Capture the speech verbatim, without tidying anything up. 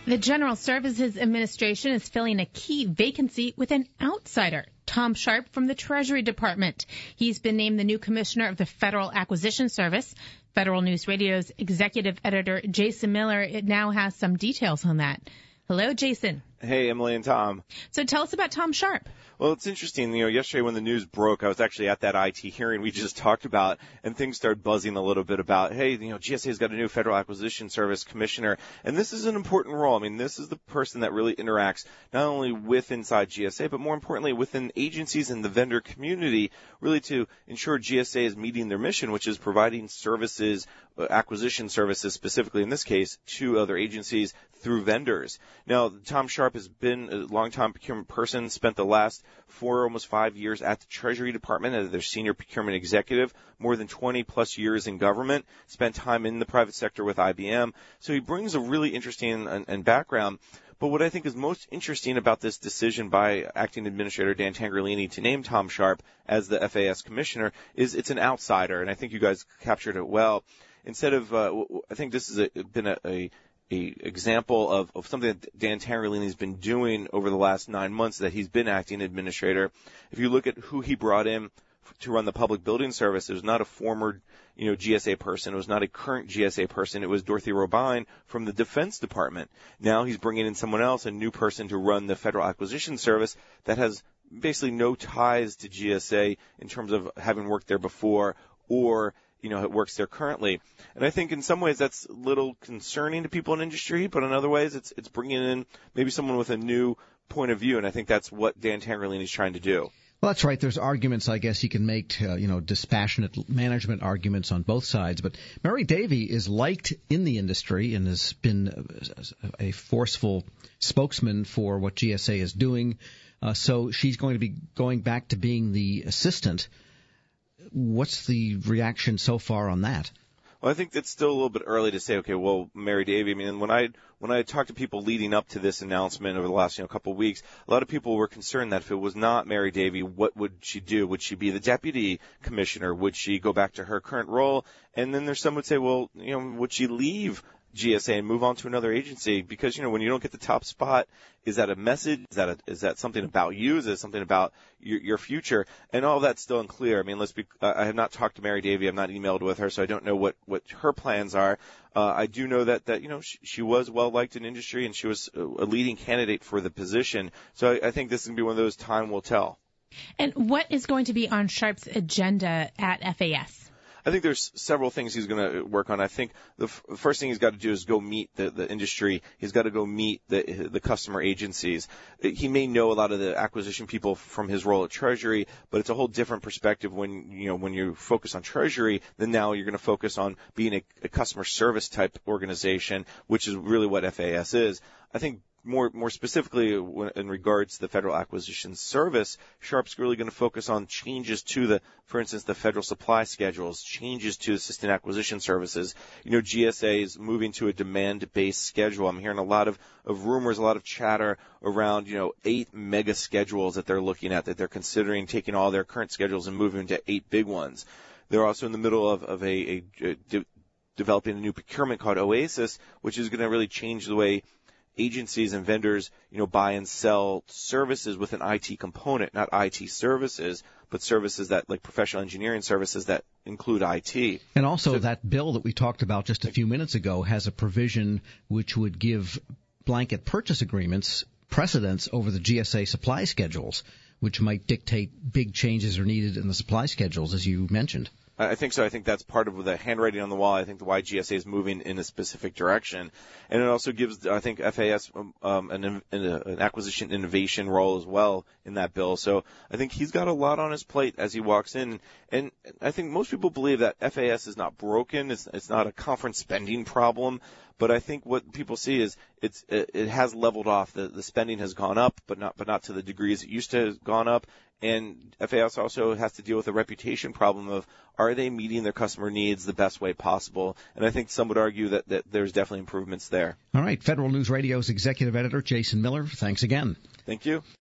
The General Services Administration is filling a key vacancy with an outsider, Tom Sharp from the Treasury Department. He's been named the new commissioner of the Federal Acquisition Service. Federal News Radio's executive editor, Jason Miller, it now has some details on that. Hello, Jason. Hey, Emily and Tom. So tell us about Tom Sharp. Well, it's interesting. You know, yesterday when the news broke, I was actually at that I T hearing we just talked about, and things started buzzing a little bit about, hey, you know, G S A's got a new Federal Acquisition Service commissioner, and this is an important role. I mean, this is the person that really interacts not only with inside G S A, but more importantly within agencies and the vendor community, really to ensure G S A is meeting their mission, which is providing services, acquisition services specifically in this case, to other agencies through vendors. Now, Tom Sharp has been a longtime procurement person, spent the last four, almost five years at the Treasury Department as their senior procurement executive, more than twenty plus years in government, spent time in the private sector with I B M. So he brings a really interesting and, and background. But what I think is most interesting about this decision by Acting Administrator Dan Tangherlini to name Tom Sharp as the F A S commissioner is it's an outsider, and I think you guys captured it well. Instead of, uh, I think this has a, been a, a a example of, of something that Dan Tangherlini has been doing over the last nine months that he's been acting administrator. If you look at who he brought in to run the public building service, it was not a former, you know, G S A person. It was not a current G S A person. It was Dorothy Robine from the Defense Department. Now he's bringing in someone else, a new person to run the Federal Acquisition Service that has basically no ties to G S A in terms of having worked there before or you know, it works there currently. And I think in some ways that's a little concerning to people in industry, but in other ways it's it's bringing in maybe someone with a new point of view, and I think that's what Dan Tangherlini is trying to do. Well, that's right. There's arguments, I guess, you can make, uh, you know, dispassionate management arguments on both sides. But Mary Davy is liked in the industry and has been a forceful spokesman for what G S A is doing. Uh, so she's going to be going back to being the assistant. What's the reaction so far on that? Well, I think it's still a little bit early to say, okay, well, Mary Davy, I mean, when I when I talked to people leading up to this announcement over the last, you know, couple of weeks, a lot of people were concerned that if it was not Mary Davy, what would she do? Would she be the deputy commissioner? Would she go back to her current role? And then there's some would say, well, you know, would she leave G S A and move on to another agency? Because, you know, when you don't get the top spot, is that a message? Is that a, is that something about you? Is it something about your, your future? And all of that's still unclear. I mean, let's be, uh, I have not talked to Mary Davy. I've not emailed with her, so I don't know what, what her plans are. Uh, I do know that, that, you know, she, she was well liked in industry and she was a leading candidate for the position. So I, I think this is going to be one of those time will tell. And what is going to be on Sharp's agenda at F A S? I think there's several things he's going to work on. I think the f- first thing he's got to do is go meet the, the industry. He's got to go meet the, the customer agencies. He may know a lot of the acquisition people from his role at Treasury, but it's a whole different perspective when, you know, when you focus on Treasury, then now you're going to focus on being a, a customer service type organization, which is really what F A S is. I think More more specifically in regards to the Federal Acquisition Service, Sharp's really going to focus on changes to the, for instance, the federal supply schedules, changes to assistant acquisition services. You know, G S A is moving to a demand-based schedule. I'm hearing a lot of, of rumors, a lot of chatter around, you know, eight mega schedules that they're looking at, that they're considering taking all their current schedules and moving to eight big ones. They're also in the middle of, of a, a, a de- developing a new procurement called OASIS, which is going to really change the way agencies and vendors, you know, buy and sell services with an I T component, not I T services, but services that, like professional engineering services that include I T. And also so, that bill that we talked about just a few minutes ago has a provision which would give blanket purchase agreements precedence over the G S A supply schedules, which might dictate big changes are needed in the supply schedules, as you mentioned. I think so. I think that's part of the handwriting on the wall. I think why G S A is moving in a specific direction. And it also gives, I think, F A S um, an, an acquisition innovation role as well in that bill. So I think he's got a lot on his plate as he walks in. And I think most people believe that F A S is not broken. It's, it's not a conference spending problem. But I think what people see is it's it, it has leveled off. The, the spending has gone up, but not but not to the degrees it used to have gone up. And F A S also has to deal with a reputation problem of, are they meeting their customer needs the best way possible? And I think some would argue that, that there's definitely improvements there. All right. Federal News Radio's executive editor, Jason Miller, thanks again. Thank you.